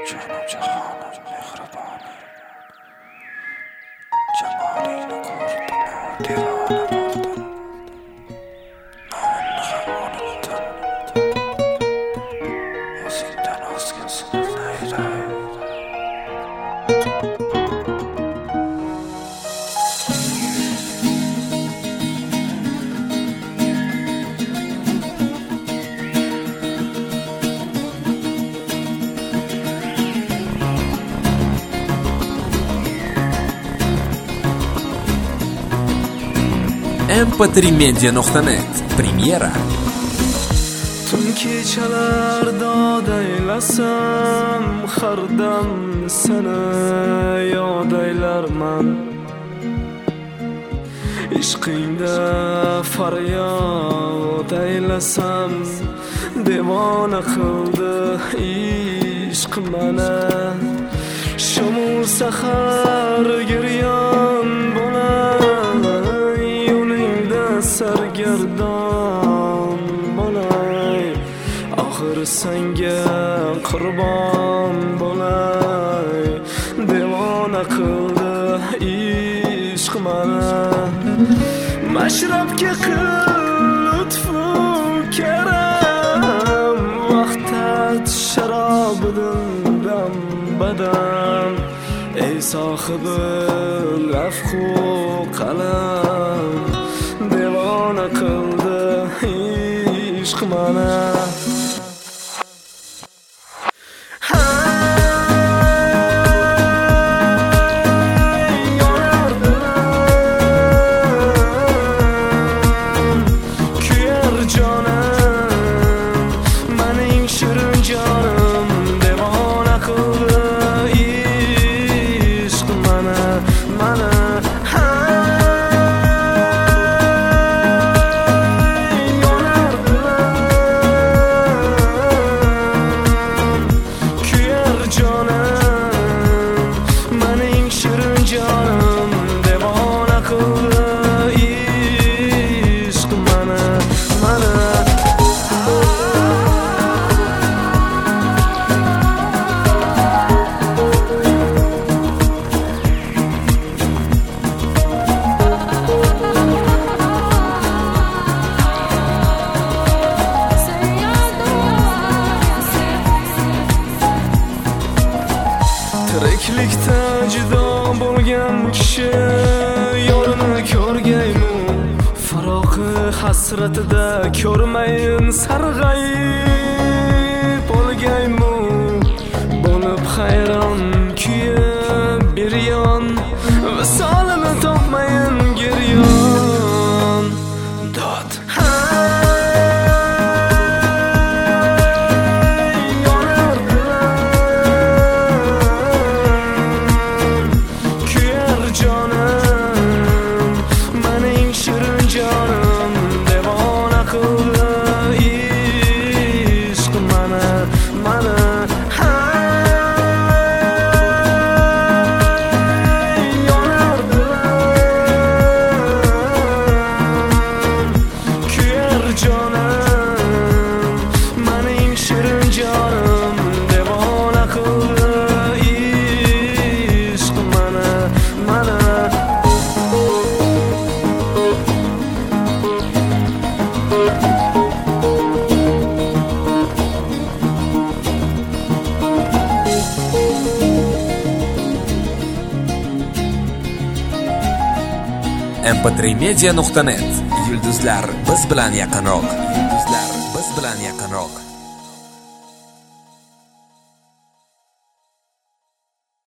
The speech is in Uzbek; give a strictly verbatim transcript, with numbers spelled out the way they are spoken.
Jonim jahonim mehribonim, jamolingni ko'rdim, devona bo'ldim. Nomimni ham unutdim, o'zingdan o'zgasini nayray. em p tri media nuqta net Premyera. Tun kechalarda daylasam har dam seni yod aylarman. Ishqingda faryod aylasam devona qildi ishq mana. Shamol sahar giryon bo'lay, yo'lingda sargardon bo'lay, oxir senga qurbon bo'lay. Devona qildi ishq mana. Mashrabga qil lutfu karam, vaqtat sharobidan dam badam. Ey sohibil afxu qalam, devona qildi ishq mana. Tiriklikda judo bo'lgan kishi yorini ko'rgaymu, faroqi hasratida ko'rmayin sarg'ayib olgaymu. Bo'lib hayron kuyib bir yon, visolini topmayin giryon dod. em p tri media nuqta net. Yulduzlar biz bilan yaqinroq. Yulduzlar biz bilan yaqinroq.